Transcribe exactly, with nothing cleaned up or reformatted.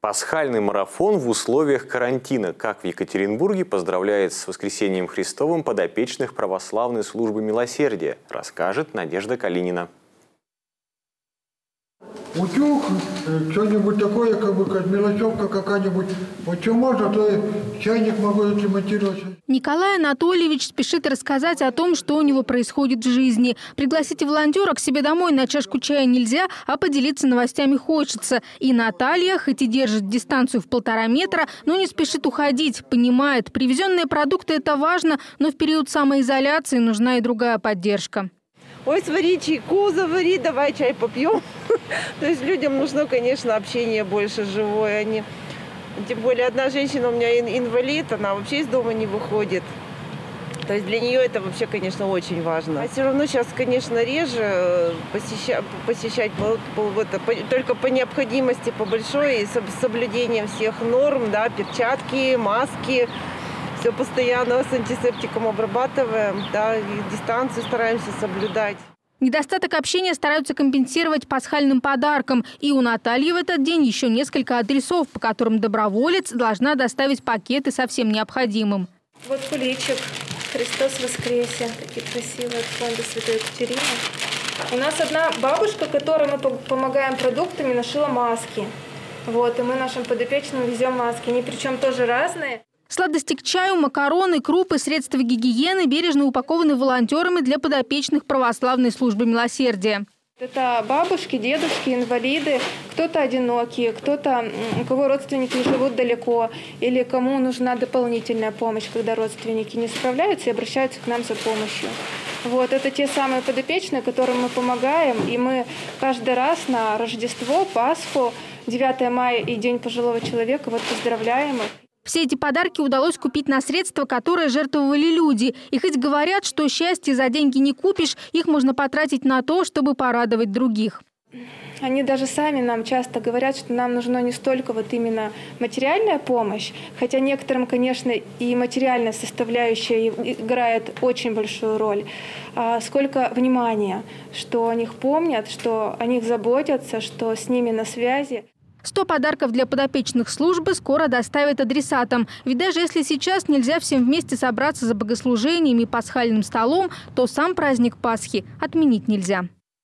Пасхальный марафон в условиях карантина. Как в Екатеринбурге поздравляет с воскресением Христовым подопечных православной службы милосердия, расскажет Надежда Калинина. Утюг, что-нибудь такое, как бы как мелочевка какая-нибудь. Вот что можно, то и чайник могу отремонтировать. Николай Анатольевич спешит рассказать о том, что у него происходит в жизни. Пригласить волонтера к себе домой на чашку чая нельзя, а поделиться новостями хочется. И Наталья, хоть и держит дистанцию в полтора метра, но не спешит уходить. Понимает, привезенные продукты – это важно, но в период самоизоляции нужна и другая поддержка. Ой, свари чайку, завари, давай чай попьем. То есть людям нужно, конечно, общение больше живое. Они... Тем более одна женщина у меня инвалид, она вообще из дома не выходит. То есть для нее это вообще, конечно, очень важно. А все равно сейчас, конечно, реже посещать, посещать по, по, это, по, только по необходимости, по большой, и с соблюдением всех норм, да, перчатки, маски. Все постоянно с антисептиком обрабатываем, да, и дистанцию стараемся соблюдать. Недостаток общения стараются компенсировать пасхальным подарком. И у Натальи в этот день еще несколько адресов, по которым доброволец должна доставить пакеты со всем необходимым. Вот куличик «Христос воскресе». Такие красивые от фонда Святой Екатерины. У нас одна бабушка, которой мы помогаем продуктами, нашила маски. Вот, и мы нашим подопечным везем маски. Они причем тоже разные. Сладости к чаю, макароны, крупы, средства гигиены бережно упакованы волонтерами для подопечных православной службы милосердия. Это бабушки, дедушки, инвалиды, кто-то одинокие, кто-то, у кого родственники живут далеко, или кому нужна дополнительная помощь, когда родственники не справляются и обращаются к нам за помощью. Вот, это те самые подопечные, которым мы помогаем, и мы каждый раз на Рождество, Пасху, девятое мая и День пожилого человека вот поздравляем их. Все эти подарки удалось купить на средства, которые жертвовали люди. И хоть говорят, что счастье за деньги не купишь, их можно потратить на то, чтобы порадовать других. Они даже сами нам часто говорят, что нам нужна не столько вот именно материальная помощь, хотя некоторым, конечно, и материальная составляющая играет очень большую роль, а сколько внимания, что о них помнят, что о них заботятся, что с ними на связи. сто подарков для подопечных службы скоро доставят адресатам. Ведь даже если сейчас нельзя всем вместе собраться за богослужением и пасхальным столом, то сам праздник Пасхи отменить нельзя.